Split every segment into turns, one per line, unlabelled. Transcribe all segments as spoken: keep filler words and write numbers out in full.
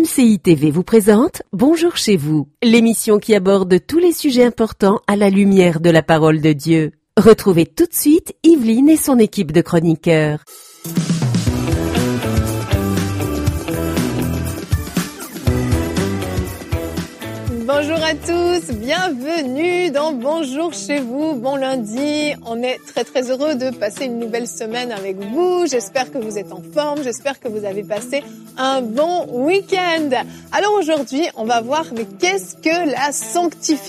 C I T V vous présente Bonjour chez vous, l'émission qui aborde tous les sujets importants à la lumière de la parole de Dieu. Retrouvez tout de suite Yveline et son équipe de chroniqueurs.
Bonjour à tous, bienvenue dans Bonjour chez vous, bon lundi. On est très très heureux de passer une nouvelle semaine avec vous. J'espère que vous êtes en forme, j'espère que vous avez passé un bon week-end. Alors aujourd'hui, on va voir mais qu'est-ce que la sanctification ?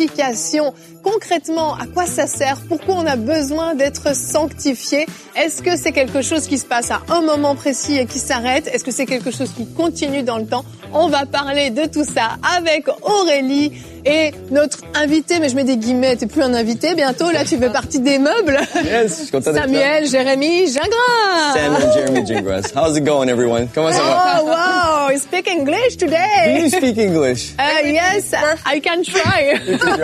Concrètement, à quoi ça sert ? Pourquoi on a besoin d'être sanctifié ? Est-ce que c'est quelque chose qui se passe à un moment précis et qui s'arrête ? Est-ce que c'est quelque chose qui continue dans le temps ? On va parler de tout ça avec Aurélie et notre invité, mais je mets des guillemets, t'es plus un invité bientôt, là tu fais partie des meubles.
Yes, je suis content d'être
Samuel,
là.
Jérémy Gingras.
Samuel Jeremy Gingras. How's it going, everyone? Comment ça va?
Oh wow, you speak English
Do
today.
you speak English?
Uh, yes, I can try.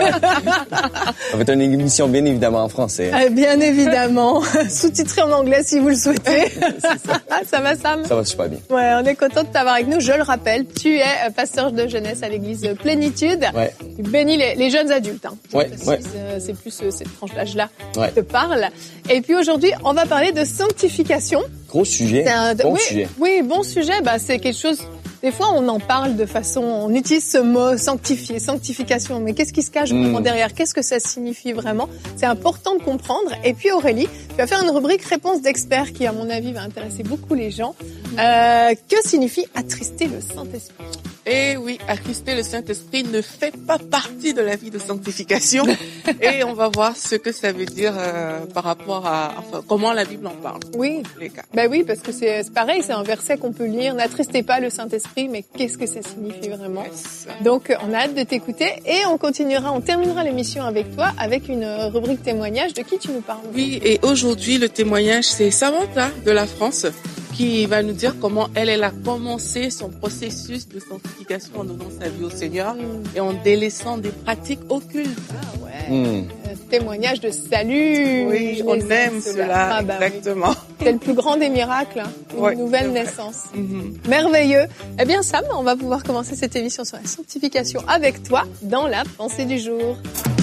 Ça va être une émission bien évidemment en français.
Euh, bien évidemment, sous-titré en anglais si vous le souhaitez. ça. ça va Sam?
Ça va super bien.
Ouais, on est content de t'avoir avec nous. Je le rappelle, tu es pasteur de jeunesse à l'église Plénitude.
Ouais.
Tu bénis les, les jeunes adultes. Hein.
Ouais, ouais.
Euh, c'est plus euh, cette tranche d'âge-là
Ouais.
qui te parle. Et puis aujourd'hui, on va parler de sanctification.
Gros sujet.
C'est un-
Bon
oui,
sujet.
Oui, bon sujet. Bah, c'est quelque chose. Des fois, on en parle de façon, on utilise ce mot sanctifier, sanctification. Mais qu'est-ce qui se cache vraiment
Mm.
derrière? Qu'est-ce que ça signifie vraiment? C'est important de comprendre. Et puis Aurélie, tu vas faire une rubrique réponse d'experts qui, à mon avis, va intéresser beaucoup les gens. Euh, que signifie attrister le Saint-Esprit?
Et oui, attrister le Saint-Esprit ne fait pas partie de la vie de sanctification. Et on va voir ce que ça veut dire euh, par rapport à enfin, comment la Bible en parle.
Oui.
Les cas.
Ben oui, parce que c'est c'est pareil, c'est un verset qu'on peut lire. N'attristez pas le Saint-Esprit, mais qu'est-ce que ça signifie vraiment?
Yes.
Donc, on a hâte de t'écouter et on continuera, on terminera l'émission avec toi avec une rubrique témoignage. De qui tu nous parles?
Oui, et aujourd'hui, le témoignage, c'est Samantha de la France qui va nous dire comment elle, elle a commencé son processus de sanctification en donnant sa vie au Seigneur
Mm.
et en délaissant des pratiques occultes.
Ah ouais.
Hmm.
Euh, témoignage de salut.
Oui,
Je
on
les
aime cela,
Ah bah oui.
exactement.
C'est le plus grand des miracles, hein. Une
Ouais,
nouvelle
c'est vrai.
naissance.
Mhm.
Merveilleux. Eh bien Sam, on va pouvoir commencer cette émission sur la sanctification avec toi dans la pensée du jour.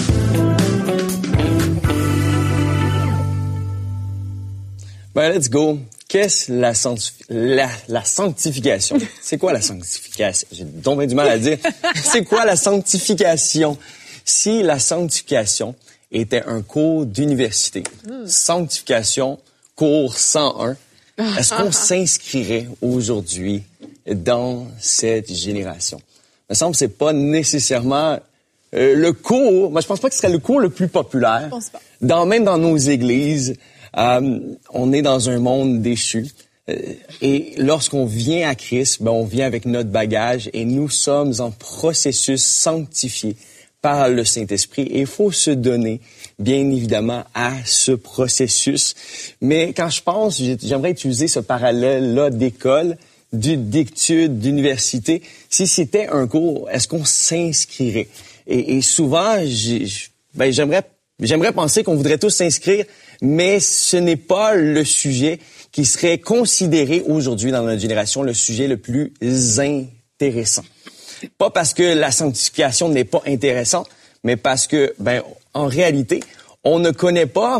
Ben, let's go. Qu'est-ce la, sanctifi- la, la sanctification? C'est quoi la sanctification? J'ai donc bien du mal à dire. C'est quoi la sanctification? Si la sanctification était un cours d'université, sanctification, cours cent un, est-ce qu'on s'inscrirait aujourd'hui dans cette génération? Il me semble que c'est pas nécessairement euh, le cours, moi je pense pas que ce serait le cours le plus populaire.
Je pense pas.
Dans, même dans nos églises, euh, on est dans un monde déchu. Euh, et lorsqu'on vient à Christ, ben, on vient avec notre bagage et nous sommes en processus sanctifié par le Saint-Esprit. Et il faut se donner, bien évidemment, à ce processus. Mais quand je pense, j'ai- j'aimerais utiliser ce parallèle-là d'école, du- d'études, d'université. Si c'était un cours, est-ce qu'on s'inscrirait? Et, et souvent, j'ai- ben, j'aimerais J'aimerais penser qu'on voudrait tous s'inscrire, mais ce n'est pas le sujet qui serait considéré aujourd'hui dans notre génération le sujet le plus intéressant. Pas parce que la sanctification n'est pas intéressante, mais parce que, ben, en réalité, on ne connaît pas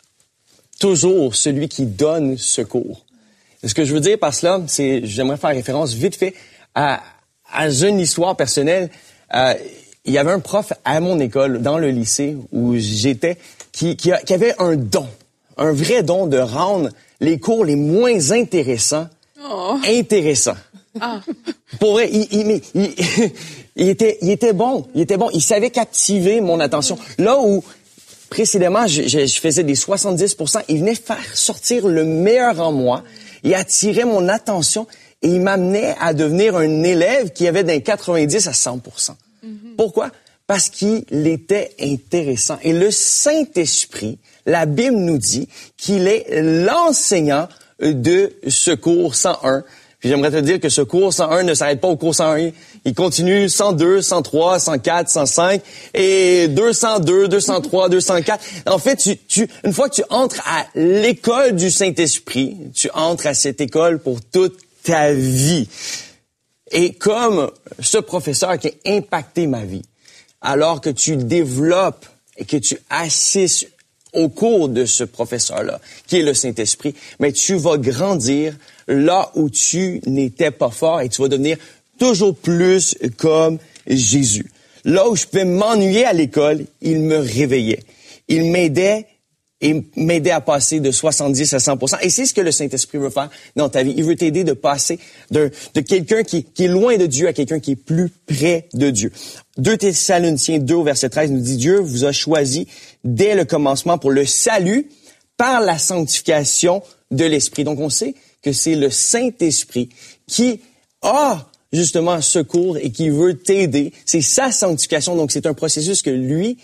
toujours celui qui donne ce cours. Ce que je veux dire par cela, c'est, j'aimerais faire référence vite fait à, à une histoire personnelle. Euh, il y avait un prof à mon école, dans le lycée où j'étais, qui, qui, a- qui avait un don, un vrai don de rendre les cours les moins intéressants,
Oh.
intéressants.
Ah.
Pour vrai, il, il, mais il, il était, il était bon, il était bon. Il savait captiver mon attention. Là où précédemment, je, je, je faisais des soixante-dix pour cent, il venait faire sortir le meilleur en moi. Il attirait mon attention et il m'amenait à devenir un élève qui avait d'un quatre-vingt-dix à cent pour cent. Mm-hmm. Pourquoi? Parce qu'il était intéressant. Et le Saint-Esprit, la Bible nous dit qu'il est l'enseignant de ce cours cent un. Puis j'aimerais te dire que ce cours cent un ne s'arrête pas au cours cent un. Il continue cent deux, cent trois, cent quatre, cent cinq et deux cent deux, deux cent trois, deux cent quatre. En fait, tu, tu, une fois que tu entres à l'école du Saint-Esprit, tu entres à cette école pour toute ta vie. Et comme ce professeur qui a impacté ma vie, alors que tu développes et que tu assistes au cours de ce professeur-là, qui est le Saint-Esprit, mais tu vas grandir là où tu n'étais pas fort et tu vas devenir toujours plus comme Jésus. Là où je pouvais m'ennuyer à l'école, il me réveillait. Il m'aidait et m'aidait à passer de soixante-dix à cent pour cent. Et c'est ce que le Saint-Esprit veut faire dans ta vie. Il veut t'aider de passer de, de quelqu'un qui, qui est loin de Dieu à quelqu'un qui est plus près de Dieu. deux Thessaloniciens deux au verset treize nous dit « Dieu vous a choisi dès le commencement pour le salut par la sanctification de l'Esprit. » Donc on sait que c'est le Saint-Esprit qui a justement secours et qui veut t'aider. C'est sa sanctification. Donc c'est un processus que lui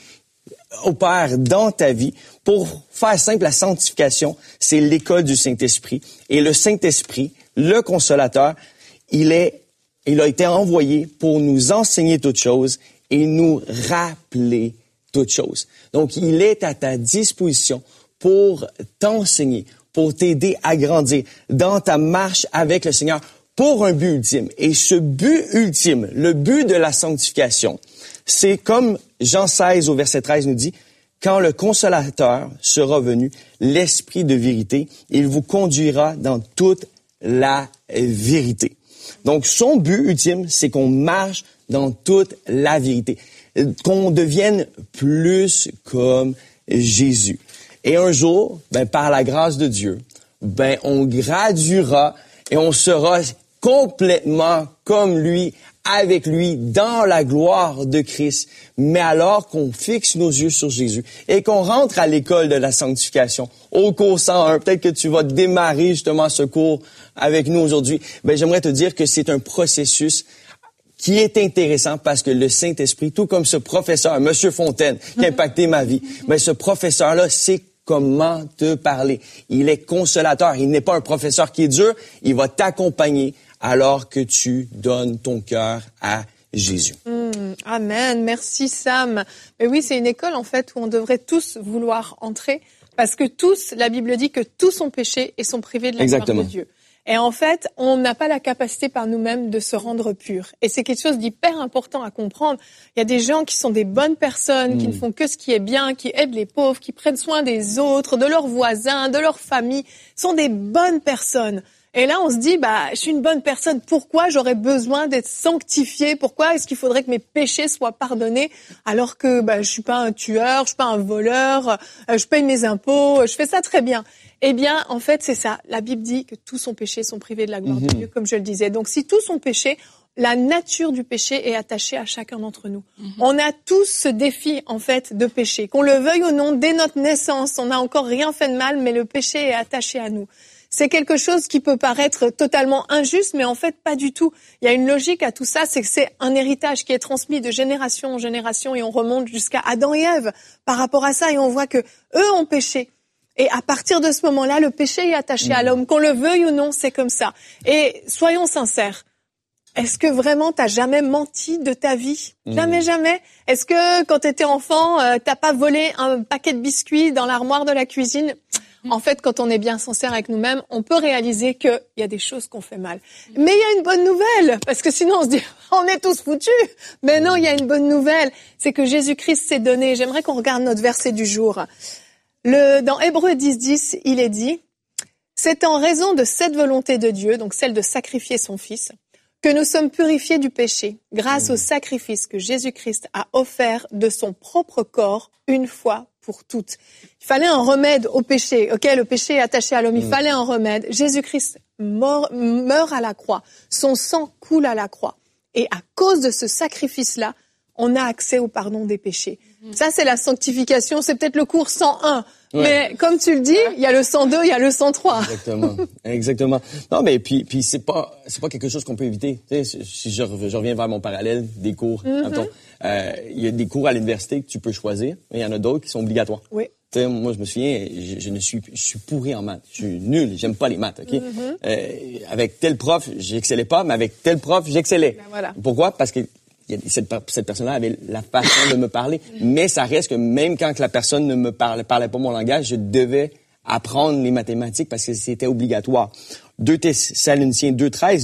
opère dans ta vie. Pour faire simple, la sanctification, c'est l'école du Saint-Esprit. Et le Saint-Esprit, le Consolateur, il est, il a été envoyé pour nous enseigner toutes choses et nous rappeler toutes choses. Donc, il est à ta disposition pour t'enseigner, pour t'aider à grandir dans ta marche avec le Seigneur pour un but ultime. Et ce but ultime, le but de la sanctification, c'est comme Jean seize au verset treize nous dit, « Quand le Consolateur sera venu, l'Esprit de vérité, il vous conduira dans toute la vérité. » Donc, son but ultime, c'est qu'on marche dans toute la vérité, qu'on devienne plus comme Jésus. Et un jour, ben, par la grâce de Dieu, ben, on graduera et on sera complètement comme lui, avec lui, dans la gloire de Christ. Mais alors qu'on fixe nos yeux sur Jésus et qu'on rentre à l'école de la sanctification, au cours cent un, peut-être que tu vas démarrer justement ce cours avec nous aujourd'hui, ben, j'aimerais te dire que c'est un processus qui est intéressant parce que le Saint-Esprit, tout comme ce professeur, Monsieur Fontaine, qui a impacté ma vie, ben, ce professeur-là sait comment te parler. Il est consolateur. Il n'est pas un professeur qui est dur. Il va t'accompagner alors que tu donnes ton cœur à Jésus.
Mmh, amen. Merci Sam. Mais oui, c'est une école en fait où on devrait tous vouloir entrer parce que tous, la Bible dit que tous ont péché et sont privés de la gloire de Dieu. Et en fait, on n'a pas la capacité par nous-mêmes de se rendre purs. Et c'est quelque chose d'hyper important à comprendre. Il y a des gens qui sont des bonnes personnes, mmh. qui ne font que ce qui est bien, qui aident les pauvres, qui prennent soin des autres, de leurs voisins, de leur famille. Sont des bonnes personnes. Et là, on se dit, bah, je suis une bonne personne. Pourquoi j'aurais besoin d'être sanctifiée? Pourquoi est-ce qu'il faudrait que mes péchés soient pardonnés alors que bah, je suis pas un tueur, je suis pas un voleur, euh, je paye mes impôts, je fais ça très bien. Eh bien, en fait, c'est ça. La Bible dit que tous ont péché, sont privés de la gloire mmh. de Dieu, comme je le disais. Donc, si tous ont péché, la nature du péché est attachée à chacun d'entre nous. Mmh. On a tous ce défi, en fait, de péché. Qu'on le veuille ou non, dès notre naissance, on n'a encore rien fait de mal, mais le péché est attaché à nous. C'est quelque chose qui peut paraître totalement injuste, mais en fait, pas du tout. Il y a une logique à tout ça, c'est que c'est un héritage qui est transmis de génération en génération et on remonte jusqu'à Adam et Ève par rapport à ça et on voit que eux ont péché. Et à partir de ce moment-là, le péché est attaché mmh. à l'homme. Qu'on le veuille ou non, c'est comme ça. Et soyons sincères. Est-ce que vraiment t'as jamais menti de ta vie? Mmh. Jamais, jamais. Est-ce que quand t'étais enfant, euh, t'as pas volé un paquet de biscuits dans l'armoire de la cuisine? En fait, quand on est bien sincère avec nous-mêmes, on peut réaliser qu'il y a des choses qu'on fait mal. Mais il y a une bonne nouvelle, parce que sinon on se dit, on est tous foutus. Mais non, il y a une bonne nouvelle, c'est que Jésus-Christ s'est donné. J'aimerais qu'on regarde notre verset du jour. Le, dans Hébreux dix, dix, il est dit, « C'est en raison de cette volonté de Dieu, donc celle de sacrifier son Fils, que nous sommes purifiés du péché, grâce au sacrifice que Jésus-Christ a offert de son propre corps une fois pour toutes. » Il fallait un remède au péché. Ok, le péché est attaché à l'homme. Il mmh. fallait un remède. Jésus-Christ mort, meurt à la croix. Son sang coule à la croix. Et à cause de ce sacrifice-là, on a accès au pardon des péchés. Mmh. Ça, c'est la sanctification. C'est peut-être le cours cent un. Ouais. Mais comme tu le dis, il y a le cent deux, il y a le cent trois.
Exactement. Exactement. Non, mais puis, puis c'est pas, c'est pas quelque chose qu'on peut éviter. Tu sais, si je, je reviens vers mon parallèle des cours, mm-hmm. euh, il y a des cours à l'université que tu peux choisir, mais il y en a d'autres qui sont obligatoires. Oui. Tu sais, moi, je me souviens, je, je ne suis, je suis pourri en maths. Je suis nul. J'aime pas les maths, ok? Mm-hmm. Euh, avec tel prof, j'excellais pas, mais avec tel prof, j'excellais. Ben voilà. Pourquoi? Parce que Cette, cette personne-là avait la façon de me parler, mais ça reste que même quand la personne ne me parlait, parlait pas mon langage, je devais apprendre les mathématiques parce que c'était obligatoire. deux Thessaloniciens deux treize dit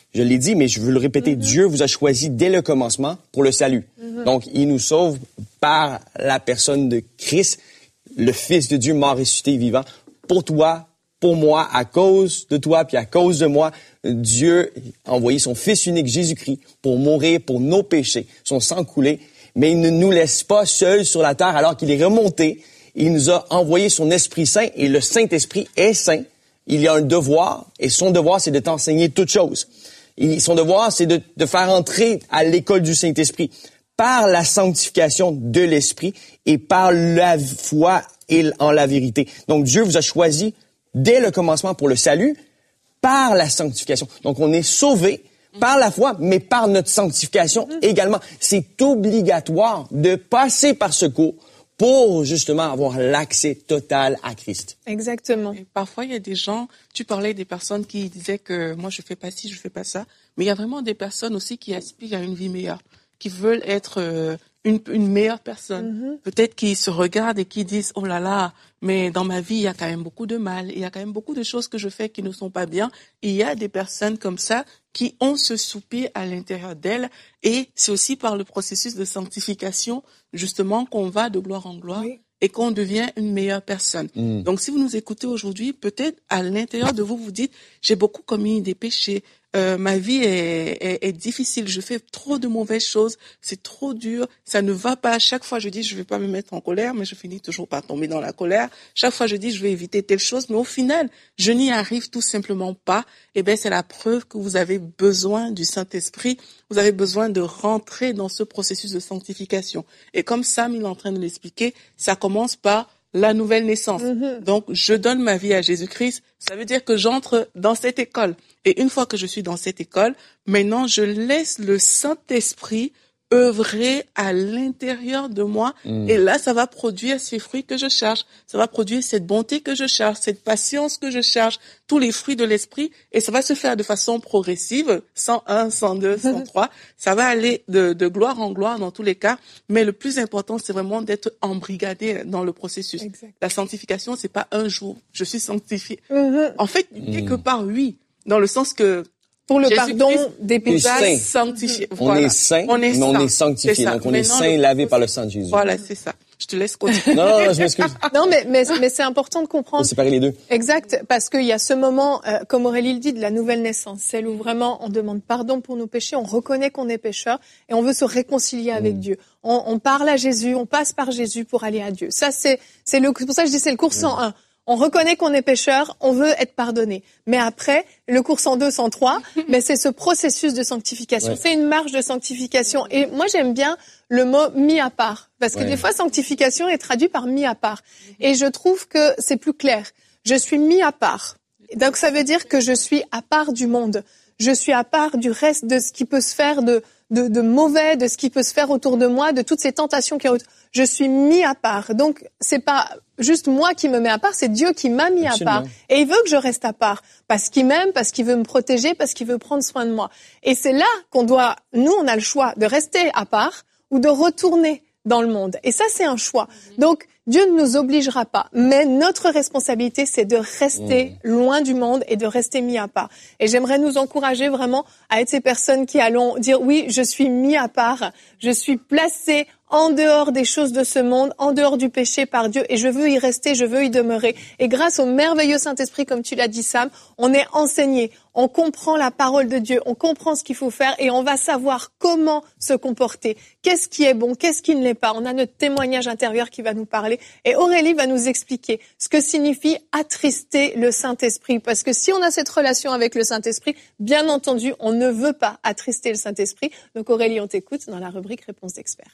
je l'ai dit, mais je veux le répéter, mm-hmm. Dieu vous a choisi dès le commencement pour le salut. Mm-hmm. Donc, il nous sauve par la personne de Christ, le Fils de Dieu mort, ressuscité, vivant, pour toi, pour moi, à cause de toi, puis à cause de moi. Dieu a envoyé son Fils unique, Jésus-Christ, pour mourir pour nos péchés, son sang coulé, mais il ne nous laisse pas seuls sur la terre alors qu'il est remonté. Il nous a envoyé son Esprit Saint, et le Saint-Esprit est saint. Il y a un devoir, et son devoir, c'est de t'enseigner toutes choses. Et son devoir, c'est de, de faire entrer à l'école du Saint-Esprit par la sanctification de l'Esprit et par la foi et en la vérité. Donc, Dieu vous a choisi dès le commencement pour le salut, par la sanctification. Donc, on est sauvé par la foi, mais par notre sanctification mmh. également. C'est obligatoire de passer par ce cours pour justement avoir l'accès total à Christ.
Exactement.
Et parfois, il y a des gens, tu parlais des personnes qui disaient que moi, je fais pas ci, je fais pas ça, mais il y a vraiment des personnes aussi qui aspirent à une vie meilleure, qui veulent être euh, une, une meilleure personne. Mm-hmm. Peut-être qui se regardent et qui disent « Oh là là, mais dans ma vie, il y a quand même beaucoup de mal, il y a quand même beaucoup de choses que je fais qui ne sont pas bien. » Il y a des personnes comme ça qui ont ce soupir à l'intérieur d'elles, et c'est aussi par le processus de sanctification, justement, qu'on va de gloire en gloire. Oui. Et qu'on devient une meilleure personne. Mm. Donc, si vous nous écoutez aujourd'hui, peut-être à l'intérieur de vous, vous dites « J'ai beaucoup commis des péchés, euh, ma vie est, est, est difficile, je fais trop de mauvaises choses, c'est trop dur, ça ne va pas. Chaque fois, je dis je vais pas me mettre en colère, mais je finis toujours par tomber dans la colère. Chaque fois, je dis je vais éviter telle chose, mais au final, je n'y arrive tout simplement pas. » Eh bien, c'est la preuve que vous avez besoin du Saint-Esprit. Vous avez besoin de rentrer dans ce processus de sanctification. Et comme Sam, il est en train de l'expliquer, ça commence par la nouvelle naissance. Mm-hmm. Donc, je donne ma vie à Jésus-Christ. Ça veut dire que j'entre dans cette école. Et une fois que je suis dans cette école, maintenant, je laisse le Saint-Esprit œuvrer à l'intérieur de moi. Mm. Et là, ça va produire ces fruits que je cherche. Ça va produire cette bonté que je cherche, cette patience que je cherche, tous les fruits de l'esprit. Et ça va se faire de façon progressive, cent un, cent deux, cent trois. Ça va aller de, de gloire en gloire dans tous les cas. Mais le plus important, c'est vraiment d'être embrigadé dans le processus. Exact. La sanctification, c'est pas un jour. Je suis sanctifié. Mm-hmm. En fait, quelque part, oui. Dans le sens que
pour le pardon des péchés,
sanctifié. Voilà. On est saint, on est mais on est sanctifié. Donc, on Maintenant, est saint lavé par le sang de Jésus.
Voilà, c'est ça.
Je te laisse continuer.
non, non, non, je m'excuse.
Non, mais, mais, mais c'est important de comprendre.
Faut séparer les deux.
Exact. Parce qu'il y a ce moment, euh, comme Aurélie le dit, de la nouvelle naissance. Celle où vraiment on demande pardon pour nos péchés, on reconnaît qu'on est pécheur et on veut se réconcilier avec mmh. Dieu. On, on parle à Jésus, on passe par Jésus pour aller à Dieu. Ça, c'est, c'est le, c'est pour ça que je dis c'est le cours cent un. On reconnaît qu'on est pécheur, on veut être pardonné. Mais après, le cours cent deux, cent trois, mais c'est ce processus de sanctification. Ouais. C'est une marche de sanctification. Et moi, j'aime bien le mot mis à part. Parce que ouais. des fois, sanctification est traduit par mis à part. Et je trouve que c'est plus clair. Je suis mis à part. Donc, ça veut dire que je suis à part du monde. Je suis à part du reste de ce qui peut se faire de, de, de mauvais, de ce qui peut se faire autour de moi, de toutes ces tentations qui... Je suis mis à part. Donc, c'est pas juste moi qui me mets à part, c'est Dieu qui m'a mis Absolument. à part. Et il veut que je reste à part. Parce qu'il m'aime, parce qu'il veut me protéger, parce qu'il veut prendre soin de moi. Et c'est là qu'on doit, nous, on a le choix de rester à part ou de retourner dans le monde. Et ça, c'est un choix. Donc, Dieu ne nous obligera pas. Mais notre responsabilité, c'est de rester mmh. loin du monde et de rester mis à part. Et j'aimerais nous encourager vraiment à être ces personnes qui allons dire, oui, je suis mis à part. Je suis placé en dehors des choses de ce monde, en dehors du péché par Dieu, et je veux y rester, je veux y demeurer. Et grâce au merveilleux Saint-Esprit, comme tu l'as dit Sam, on est enseigné, on comprend la parole de Dieu, on comprend ce qu'il faut faire, et on va savoir comment se comporter. Qu'est-ce qui est bon, qu'est-ce qui ne l'est pas. On a notre témoignage intérieur qui va nous parler, et Aurélie va nous expliquer ce que signifie attrister le Saint-Esprit. Parce que si on a cette relation avec le Saint-Esprit, bien entendu, on ne veut pas attrister le Saint-Esprit. Donc Aurélie, on t'écoute dans la rubrique Réponse d'experts.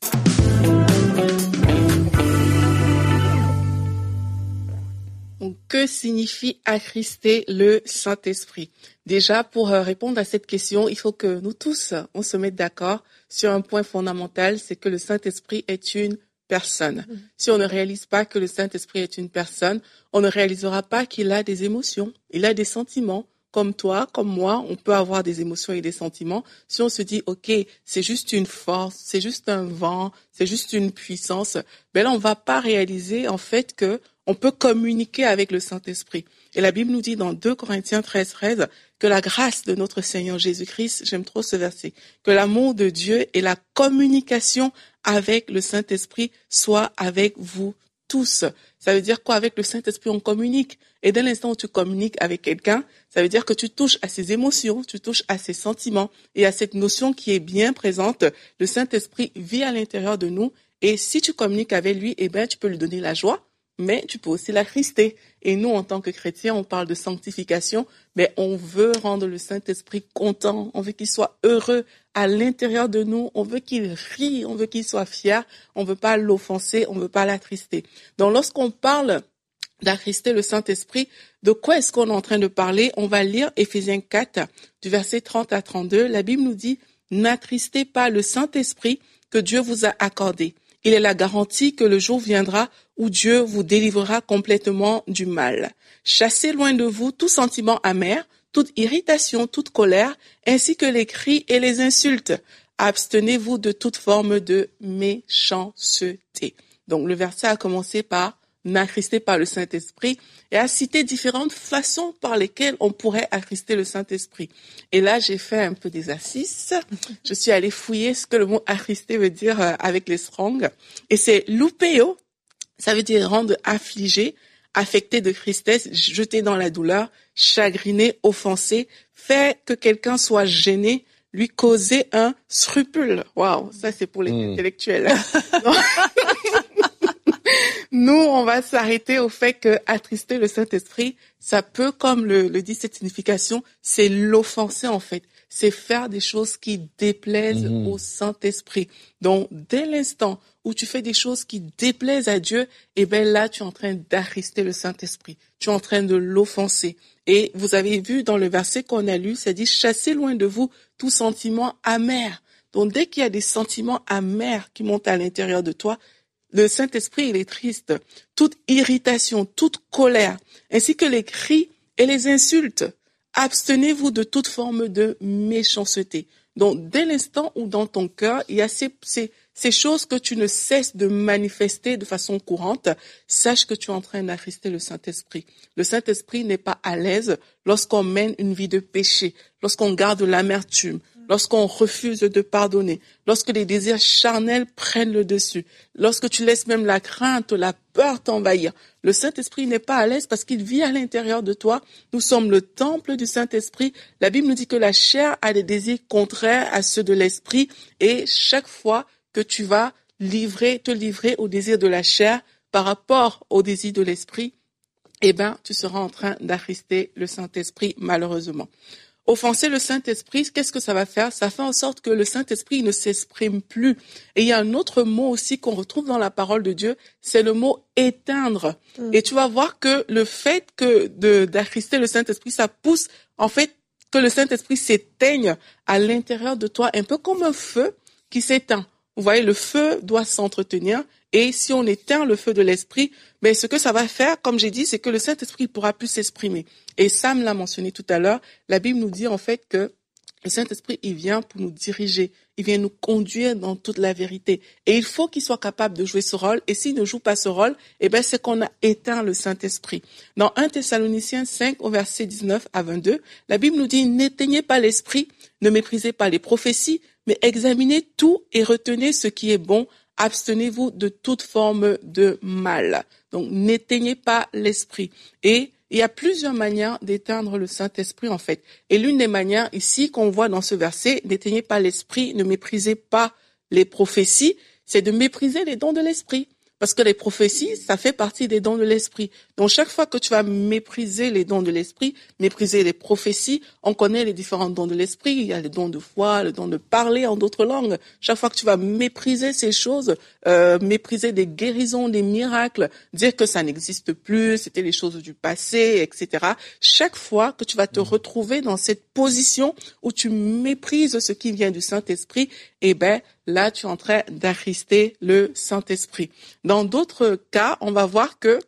Que signifie attrister le Saint-Esprit? Déjà, pour répondre à cette question, il faut que nous tous, on se mette d'accord sur un point fondamental, c'est que le Saint-Esprit est une personne. Mmh. Si on ne réalise pas que le Saint-Esprit est une personne, on ne réalisera pas qu'il a des émotions, il a des sentiments. Comme toi, comme moi, on peut avoir des émotions et des sentiments. Si on se dit, OK, c'est juste une force, c'est juste un vent, c'est juste une puissance, ben là, on va pas réaliser, en fait, que on peut communiquer avec le Saint-Esprit. Et la Bible nous dit dans deux Corinthiens treize, treize, que la grâce de notre Seigneur Jésus-Christ, j'aime trop ce verset, que l'amour de Dieu et la communication avec le Saint-Esprit soient avec vous tous. Ça veut dire quoi? Avec le Saint-Esprit, on communique. Et dès l'instant où tu communiques avec quelqu'un, ça veut dire que tu touches à ses émotions, tu touches à ses sentiments et à cette notion qui est bien présente. Le Saint-Esprit vit à l'intérieur de nous et si tu communiques avec lui, eh ben, tu peux lui donner la joie, mais tu peux aussi l'attrister. Et nous, en tant que chrétiens, on parle de sanctification, mais on veut rendre le Saint-Esprit content, on veut qu'il soit heureux à l'intérieur de nous, on veut qu'il rie, on veut qu'il soit fier, on veut pas l'offenser, on veut pas l'attrister. Donc, lorsqu'on parle d'attrister le Saint-Esprit, de quoi est-ce qu'on est en train de parler? On va lire Éphésiens quatre, du verset trente à trente-deux. La Bible nous dit « N'attristez pas le Saint-Esprit que Dieu vous a accordé. Il est la garantie que le jour viendra où Dieu vous délivrera complètement du mal. Chassez loin de vous tout sentiment amer, toute irritation, toute colère, ainsi que les cris et les insultes. Abstenez-vous de toute forme de méchanceté. » Donc le verset a commencé par « N'attristez pas le Saint-Esprit » et a cité différentes façons par lesquelles on pourrait attrister le Saint-Esprit. Et là, j'ai fait un peu des assises. Je suis allée fouiller ce que le mot attrister veut dire avec les Strong. Et c'est loupéo, ça veut dire rendre affligé, affecté de tristesse, jeté dans la douleur, chagriné, offensé, faire que quelqu'un soit gêné, lui causer un scrupule. Waouh, ça c'est pour les mmh. intellectuels. Nous, on va s'arrêter au fait que attrister le Saint-Esprit, ça peut, comme le, le dit cette signification, c'est l'offenser en fait. C'est faire des choses qui déplaisent mmh. au Saint-Esprit. Donc, dès l'instant où tu fais des choses qui déplaisent à Dieu, eh ben là, tu es en train d'attrister le Saint-Esprit. Tu es en train de l'offenser. Et vous avez vu dans le verset qu'on a lu, ça dit « Chassez loin de vous tout sentiment amer ». Donc, dès qu'il y a des sentiments amers qui montent à l'intérieur de toi, le Saint-Esprit, il est triste. Toute irritation, toute colère, ainsi que les cris et les insultes. Abstenez-vous de toute forme de méchanceté. Donc, dès l'instant où dans ton cœur, il y a ces, ces, ces choses que tu ne cesses de manifester de façon courante, sache que tu es en train d'attrister le Saint-Esprit. Le Saint-Esprit n'est pas à l'aise lorsqu'on mène une vie de péché, lorsqu'on garde l'amertume, lorsqu'on refuse de pardonner, lorsque les désirs charnels prennent le dessus, lorsque tu laisses même la crainte, la peur t'envahir. Le Saint-Esprit n'est pas à l'aise parce qu'il vit à l'intérieur de toi. Nous sommes le temple du Saint-Esprit. La Bible nous dit que la chair a des désirs contraires à ceux de l'Esprit et chaque fois que tu vas livrer, te livrer aux désirs de la chair par rapport aux désirs de l'Esprit, eh ben, tu seras en train d'attrister le Saint-Esprit malheureusement. Offenser le Saint-Esprit, qu'est-ce que ça va faire? Ça fait en sorte que le Saint-Esprit ne s'exprime plus. Et il y a un autre mot aussi qu'on retrouve dans la parole de Dieu, c'est le mot éteindre. Mmh. Et tu vas voir que le fait que de d'attrister le Saint-Esprit, ça pousse en fait que le Saint-Esprit s'éteigne à l'intérieur de toi, un peu comme un feu qui s'éteint. Vous voyez, le feu doit s'entretenir. Et si on éteint le feu de l'esprit, ben ce que ça va faire, comme j'ai dit, c'est que le Saint-Esprit ne pourra plus s'exprimer. Et Sam l'a mentionné tout à l'heure, la Bible nous dit en fait que le Saint-Esprit, il vient pour nous diriger, il vient nous conduire dans toute la vérité. Et il faut qu'il soit capable de jouer ce rôle. Et s'il ne joue pas ce rôle, eh ben c'est qu'on a éteint le Saint-Esprit. Dans un Thessaloniciens cinq, au verset dix-neuf à vingt-deux, la Bible nous dit « N'éteignez pas l'esprit, ne méprisez pas les prophéties, mais examinez tout et retenez ce qui est bon. Abstenez-vous de toute forme de mal. » Donc, n'éteignez pas l'esprit. Et il y a plusieurs manières d'éteindre le Saint-Esprit, en fait. Et l'une des manières ici qu'on voit dans ce verset, n'éteignez pas l'esprit, ne méprisez pas les prophéties, c'est de mépriser les dons de l'esprit. Parce que les prophéties, ça fait partie des dons de l'esprit. Donc, chaque fois que tu vas mépriser les dons de l'esprit, mépriser les prophéties, on connaît les différents dons de l'esprit. Il y a les dons de foi, le don de parler en d'autres langues. Chaque fois que tu vas mépriser ces choses, euh, mépriser des guérisons, des miracles, dire que ça n'existe plus, c'était les choses du passé, et cetera. Chaque fois que tu vas te retrouver dans cette position où tu méprises ce qui vient du Saint-Esprit, eh ben, là, tu es en train d'attrister le Saint-Esprit. Dans d'autres cas, on va voir que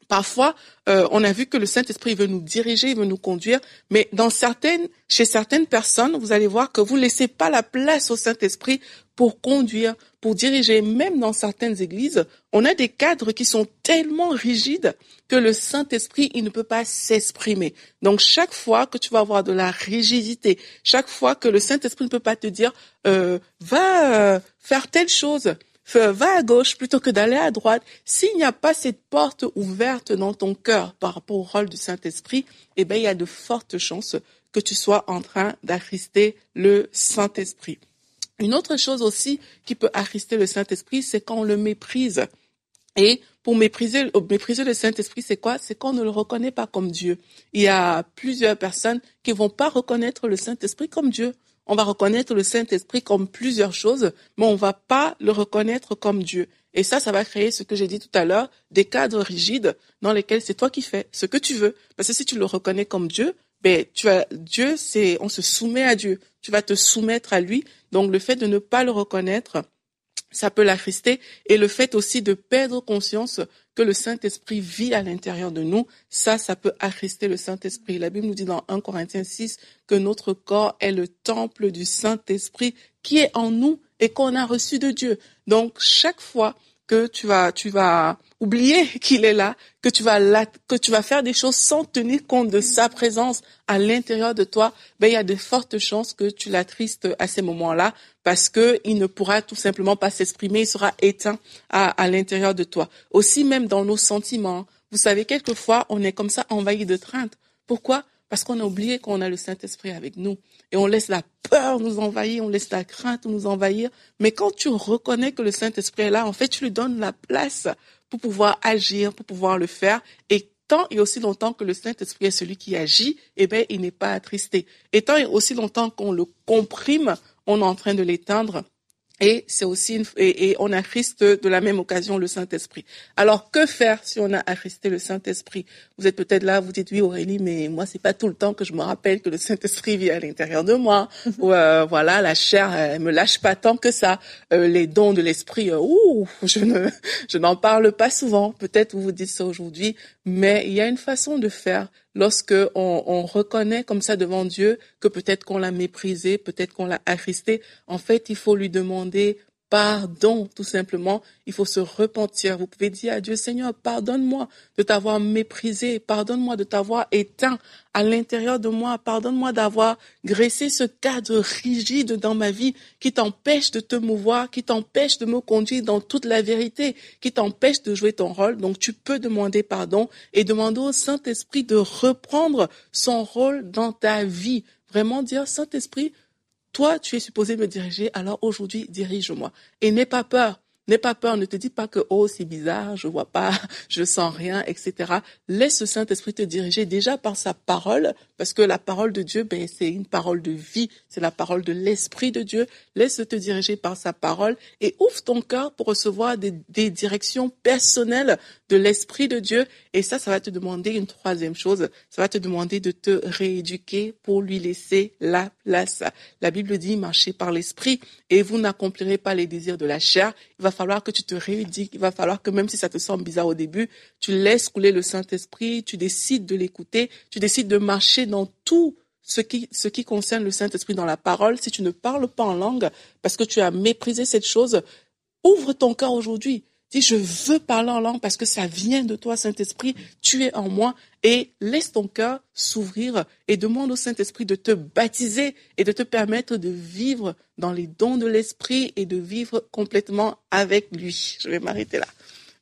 Parfois, euh, on a vu que le Saint-Esprit veut nous diriger, il veut nous conduire, mais dans certaines, chez certaines personnes, vous allez voir que vous laissez pas la place au Saint-Esprit pour conduire, pour diriger. Même dans certaines églises, on a des cadres qui sont tellement rigides que le Saint-Esprit, il ne peut pas s'exprimer. Donc, chaque fois que tu vas avoir de la rigidité, chaque fois que le Saint-Esprit ne peut pas te dire euh, « va euh, faire telle chose », va à gauche plutôt que d'aller à droite. S'il n'y a pas cette porte ouverte dans ton cœur par rapport au rôle du Saint-Esprit, eh ben, il y a de fortes chances que tu sois en train d'attrister le Saint-Esprit. Une autre chose aussi qui peut attrister le Saint-Esprit, c'est quand on le méprise. Et pour mépriser, mépriser le Saint-Esprit, c'est quoi? C'est qu'on ne le reconnaît pas comme Dieu. Il y a plusieurs personnes qui vont pas reconnaître le Saint-Esprit comme Dieu. On va reconnaître le Saint-Esprit comme plusieurs choses, mais on va pas le reconnaître comme Dieu. Et ça, ça va créer ce que j'ai dit tout à l'heure, des cadres rigides dans lesquels c'est toi qui fais ce que tu veux. Parce que si tu le reconnais comme Dieu, ben, tu as, Dieu, c'est, on se soumet à Dieu. Tu vas te soumettre à lui. Donc, le fait de ne pas le reconnaître, ça peut l'attrister. Et le fait aussi de perdre conscience que le Saint-Esprit vit à l'intérieur de nous, ça, ça peut attrister le Saint-Esprit. La Bible nous dit dans un Corinthiens six que notre corps est le temple du Saint-Esprit qui est en nous et qu'on a reçu de Dieu. Donc, chaque fois que tu vas, tu vas oublier qu'il est là, que tu vas là, que tu vas faire des choses sans tenir compte de sa présence à l'intérieur de toi, ben, il y a de fortes chances que tu l'attristes à ces moments-là parce que il ne pourra tout simplement pas s'exprimer, il sera éteint à, à l'intérieur de toi. Aussi, même dans nos sentiments. Vous savez, quelquefois, on est comme ça envahi de crainte. Pourquoi? Parce qu'on a oublié qu'on a le Saint-Esprit avec nous. Et on laisse la peur nous envahir, on laisse la crainte nous envahir. Mais quand tu reconnais que le Saint-Esprit est là, en fait, tu lui donnes la place pour pouvoir agir, pour pouvoir le faire. Et tant et aussi longtemps que le Saint-Esprit est celui qui agit, eh ben, il n'est pas attristé. Et tant et aussi longtemps qu'on le comprime, on est en train de l'éteindre. Et c'est aussi une, et, et on attriste de la même occasion le Saint-Esprit. Alors que faire si on a attristé le Saint-Esprit? Vous êtes peut-être là, vous dites oui Aurélie, mais moi c'est pas tout le temps que je me rappelle que le Saint-Esprit vit à l'intérieur de moi. Ou euh, voilà, la chair elle me lâche pas tant que ça. Euh, les dons de l'esprit, euh, ouh, je ne, je n'en parle pas souvent. Peut-être vous vous dites ça aujourd'hui, mais il y a une façon de faire. Lorsque on, on reconnaît comme ça devant Dieu que peut-être qu'on l'a méprisé, peut-être qu'on l'a attristé, en fait, il faut lui demander pardon, tout simplement. Il faut se repentir. Vous pouvez dire à Dieu, Seigneur, pardonne-moi de t'avoir méprisé, pardonne-moi de t'avoir éteint à l'intérieur de moi, pardonne-moi d'avoir graissé ce cadre rigide dans ma vie qui t'empêche de te mouvoir, qui t'empêche de me conduire dans toute la vérité, qui t'empêche de jouer ton rôle. Donc, tu peux demander pardon et demander au Saint-Esprit de reprendre son rôle dans ta vie. Vraiment dire, Saint-Esprit, toi, tu es supposé me diriger, alors aujourd'hui, dirige-moi. Et n'aie pas peur. N'aie pas peur, ne te dis pas que, oh, c'est bizarre, je vois pas, je sens rien, et cetera. Laisse le Saint-Esprit te diriger déjà par sa parole, parce que la parole de Dieu, ben, c'est une parole de vie, c'est la parole de l'Esprit de Dieu. Laisse-le te diriger par sa parole et ouvre ton cœur pour recevoir des, des directions personnelles de l'Esprit de Dieu. Et ça, ça va te demander une troisième chose, ça va te demander de te rééduquer pour lui laisser la place. La Bible dit, marchez par l'Esprit et vous n'accomplirez pas les désirs de la chair. Il va falloir que tu te rééduques, il va falloir que même si ça te semble bizarre au début, tu laisses couler le Saint-Esprit, tu décides de l'écouter, tu décides de marcher dans tout ce qui, ce qui concerne le Saint-Esprit dans la parole. Si tu ne parles pas en langue parce que tu as méprisé cette chose, ouvre ton cœur aujourd'hui. Dis, je veux parler en langue parce que ça vient de toi, Saint-Esprit, tu es en moi, et laisse ton cœur s'ouvrir et demande au Saint-Esprit de te baptiser et de te permettre de vivre dans les dons de l'Esprit et de vivre complètement avec lui. Je vais m'arrêter là.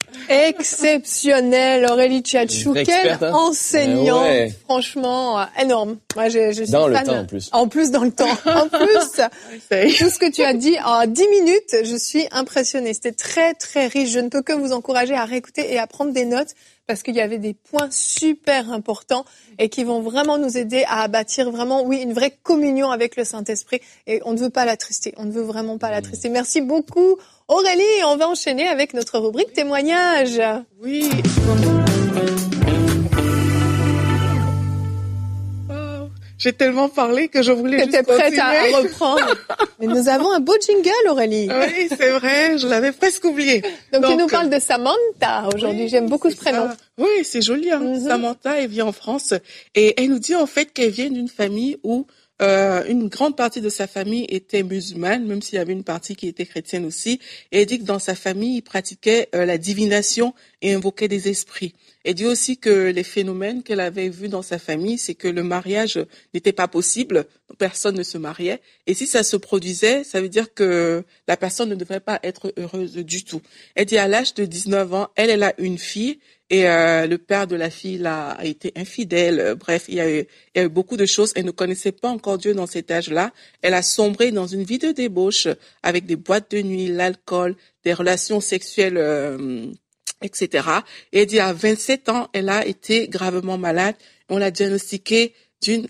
Exceptionnel, Aurélie Tchatchou, quel hein enseignant, ouais. Franchement, euh, énorme. Moi, je, je suis
dans
fan.
le temps en plus.
En plus, dans le temps. En plus, tout ce que tu as dit en dix minutes, je suis impressionnée. C'était très, très riche. Je ne peux que vous encourager à réécouter et à prendre des notes parce qu'il y avait des points super importants et qui vont vraiment nous aider à bâtir vraiment, oui, une vraie communion avec le Saint-Esprit. Et on ne veut pas l'attrister. On ne veut vraiment pas l'attrister. Merci beaucoup, Aurélie. On va enchaîner avec notre rubrique témoignage.
Oui. Oh, j'ai tellement parlé que je voulais juste
continuer. T'étais prête
continuer.
à reprendre. Mais nous avons un beau jingle, Aurélie.
Oui, c'est vrai, je l'avais presque oublié.
Donc, Donc tu nous parles de Samantha aujourd'hui. Oui, j'aime beaucoup ce prénom.
Ça. Oui, c'est joli. Hein. Mm-hmm. Samantha, elle vit en France et elle nous dit en fait qu'elle vient d'une famille où Euh, une grande partie de sa famille était musulmane, même s'il y avait une partie qui était chrétienne aussi. Et elle dit que dans sa famille, ils pratiquaient euh, la divination et invoquaient des esprits. Elle dit aussi que les phénomènes qu'elle avait vus dans sa famille, c'est que le mariage n'était pas possible, personne ne se mariait. Et si ça se produisait, ça veut dire que la personne ne devrait pas être heureuse du tout. Elle dit à l'âge de dix-neuf ans, elle, elle a une fille. Et euh, le père de la fille là, a été infidèle. Bref, il y, a eu, il y a eu beaucoup de choses. Elle ne connaissait pas encore Dieu dans cet âge-là. Elle a sombré dans une vie de débauche avec des boîtes de nuit, l'alcool, des relations sexuelles, euh, et cetera. Et elle dit à vingt-sept ans, elle a été gravement malade. On l'a diagnostiquée d'une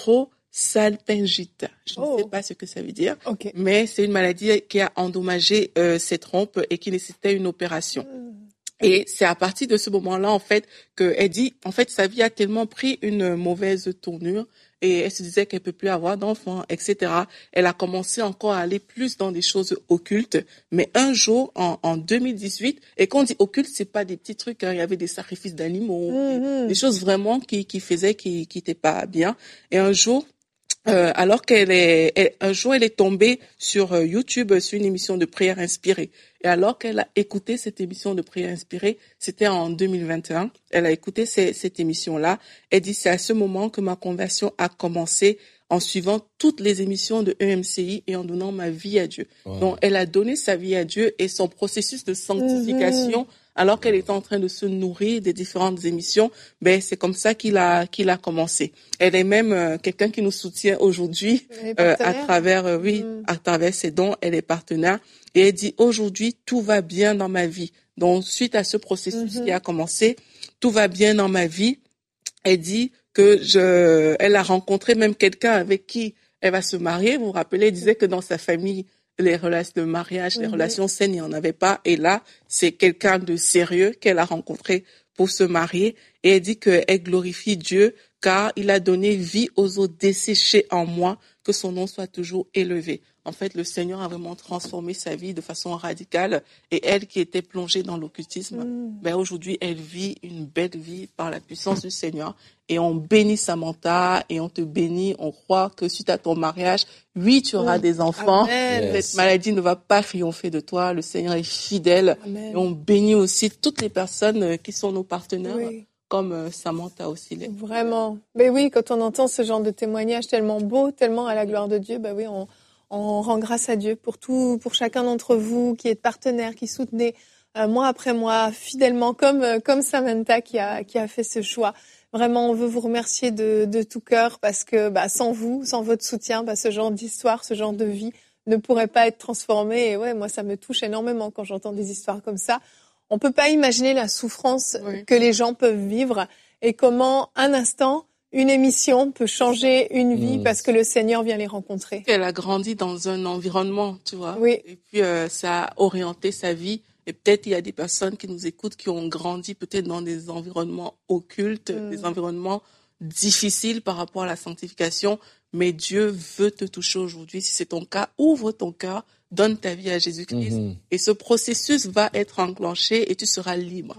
hydrosalpingite. Je oh. ne sais pas ce que ça veut dire, okay. mais c'est une maladie qui a endommagé euh, ses trompes et qui nécessitait une opération. Mm. Et c'est à partir de ce moment-là, en fait, qu'elle dit, en fait, sa vie a tellement pris une mauvaise tournure et elle se disait qu'elle peut plus avoir d'enfants, et cetera. Elle a commencé encore à aller plus dans des choses occultes. Mais un jour, en, en deux mille dix-huit, et quand on dit occulte, c'est pas des petits trucs, hein, il y avait des sacrifices d'animaux, mmh. des choses vraiment qui, qui faisaient, qui, qui étaient pas bien. Et un jour, Euh, alors qu'elle est, elle, un jour, elle est tombée sur euh, YouTube sur une émission de prière inspirée. Et alors qu'elle a écouté cette émission de prière inspirée, c'était en deux mille vingt et un, elle a écouté ces, cette émission-là. Elle dit, c'est à ce moment que ma conversion a commencé en suivant toutes les émissions de E M C I et en donnant ma vie à Dieu. Wow. Donc, elle a donné sa vie à Dieu et son processus de sanctification, mmh. alors qu'elle était en train de se nourrir des différentes émissions, ben c'est comme ça qu'il a qu'il a commencé. Elle est même euh, quelqu'un qui nous soutient aujourd'hui euh, à travers euh, oui mmh. à travers ses dons. Elle est partenaire et elle dit aujourd'hui tout va bien dans ma vie. Donc suite à ce processus mmh. qui a commencé, tout va bien dans ma vie. Elle dit que je, elle a rencontré même quelqu'un avec qui elle va se marier. Vous vous rappelez, elle disait que dans sa famille, les relations de mariage, les mmh. relations saines, il n'y en avait pas. Et là, c'est quelqu'un de sérieux qu'elle a rencontré pour se marier. Et elle dit qu'elle glorifie Dieu car il a donné vie aux eaux desséchées en moi, que son nom soit toujours élevé. En fait, le Seigneur a vraiment transformé sa vie de façon radicale. Et elle qui était plongée dans l'occultisme, mmh. ben aujourd'hui, elle vit une belle vie par la puissance du Seigneur. Et on bénit Samantha et on te bénit. On croit que suite à ton mariage, oui, tu auras mmh. des enfants. Amen. Cette yes. maladie ne va pas triompher de toi. Le Seigneur est fidèle. Amen. Et on bénit aussi toutes les personnes qui sont nos partenaires. Oui. Comme euh, Samantha aussi l'est.
Vraiment. Mais oui, quand on entend ce genre de témoignage tellement beau, tellement à la gloire de Dieu, bah oui, on, on rend grâce à Dieu pour tout, pour chacun d'entre vous qui êtes partenaire, qui soutenez euh, mois après mois, fidèlement, comme euh, comme Samantha qui a qui a fait ce choix. Vraiment, on veut vous remercier de de tout cœur parce que bah sans vous, sans votre soutien, bah ce genre d'histoire, ce genre de vie ne pourrait pas être transformé. Et ouais, moi ça me touche énormément quand j'entends des histoires comme ça. On peut pas imaginer la souffrance oui. que les gens peuvent vivre et comment un instant, une émission peut changer une vie mmh. parce que le Seigneur vient les rencontrer.
Elle a grandi dans un environnement, tu vois.
Oui.
Et puis euh, ça a orienté sa vie. Et peut-être il y a des personnes qui nous écoutent qui ont grandi peut-être dans des environnements occultes, mmh. des environnements difficiles par rapport à la sanctification. Mais Dieu veut te toucher aujourd'hui. Si c'est ton cas, ouvre ton cœur. Donne ta vie à Jésus-Christ mmh. et ce processus va être enclenché et tu seras libre.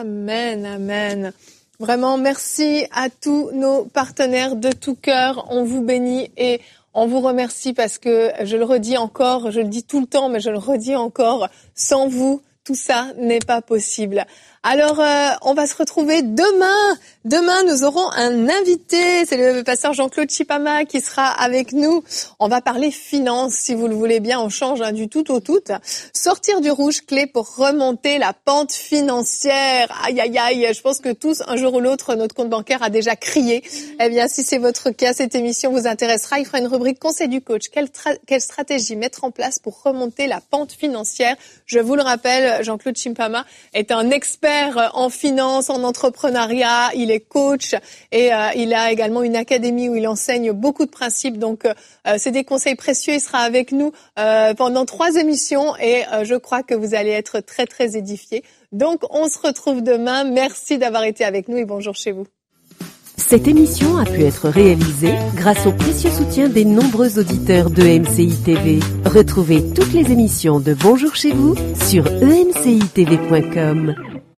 Amen, amen. Vraiment, merci à tous nos partenaires de tout cœur. On vous bénit et on vous remercie parce que, je le redis encore, je le dis tout le temps, mais je le redis encore, sans vous, tout ça n'est pas possible. Alors, euh, on va se retrouver demain. Demain, nous aurons un invité. C'est le pasteur Jean-Claude Chipama qui sera avec nous. On va parler finances, si vous le voulez bien. On change hein, du tout au tout. Sortir du rouge, clé pour remonter la pente financière. Aïe, aïe, aïe. Je pense que tous, un jour ou l'autre, notre compte bancaire a déjà crié. Eh bien, si c'est votre cas, cette émission vous intéressera. Il fera une rubrique conseil du coach. Quelle, tra- quelle stratégie mettre en place pour remonter la pente financière? Je vous le rappelle, Jean-Claude Chipama est un expert en finance, en entrepreneuriat, il est coach et euh, il a également une académie où il enseigne beaucoup de principes. Donc, euh, c'est des conseils précieux. Il sera avec nous euh, pendant trois émissions et euh, je crois que vous allez être très, très édifiés. Donc, on se retrouve demain. Merci d'avoir été avec nous et bonjour chez vous.
Cette émission a pu être réalisée grâce au précieux soutien des nombreux auditeurs de E M C I T V. Retrouvez toutes les émissions de Bonjour chez vous sur e m c i t v point com.